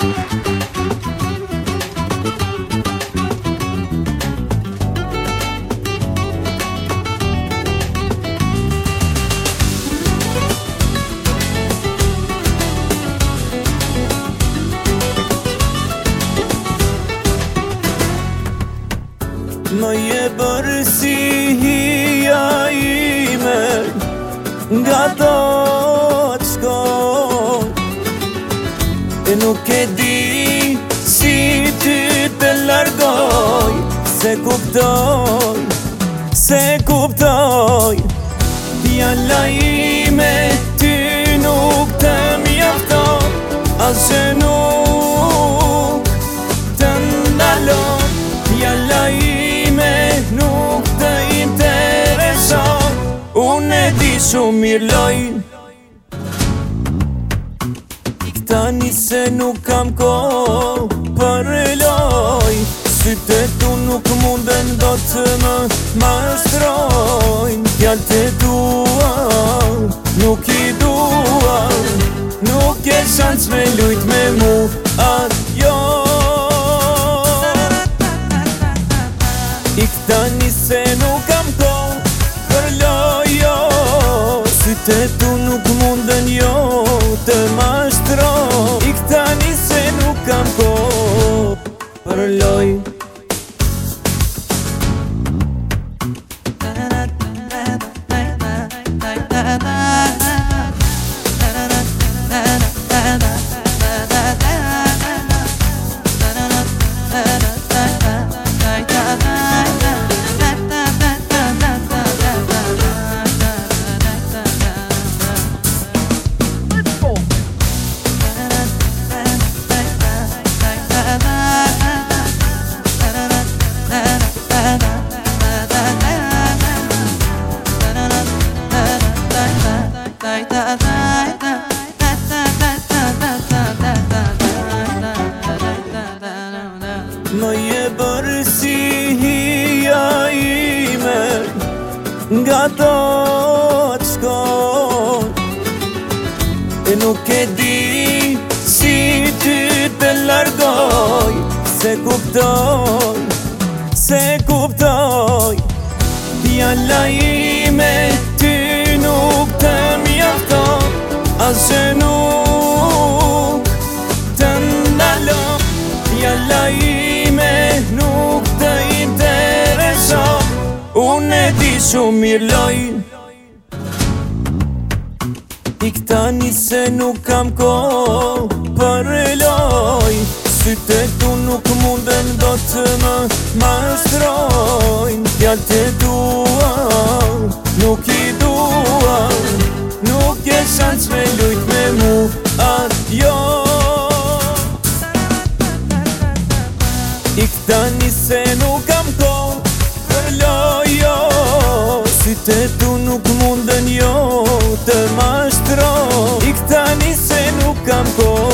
Më je bërë si hija ime, nga do të shkoj, e nuk e di si ty të largoj. Se kuptoj, fjalla ime ty nuk të mjafton, as që nuk të ndalon. Fjalla ime nuk të intereson, unë e di shumë mirë loj. Tani se nuk kam kohë për loj, sytë tu nuk munden do të më mashtrojnë. Fjallët e tua nuk i dua, nuk e shans me lujt me mu ajo. Tani se nuk kam kohë për lojo, sytë e tu nuk munden jo të mashtrojnë. Tani se nuk kam kohë për loj. Më je bërë si hija ime, nga do të shkoj, e nuk e di si ty të largoj. Se kuptoj, fjalla ime ty nuk të mjafton, as që nuk të ndalon. Fjalla ime nuk të intereson, unë e di shumë mirë loj. Tani se nuk kam kohë për loj, sytë e tu nuk munden do të më mashtrojnë. Fjallët e tua nuk i dua, nuk e shans me lujt me mu ajo. Tani se nuk kam kohë për lojo, sytë e tu nuk munden jo të mashtrojnë. Tani se nuk kam kohë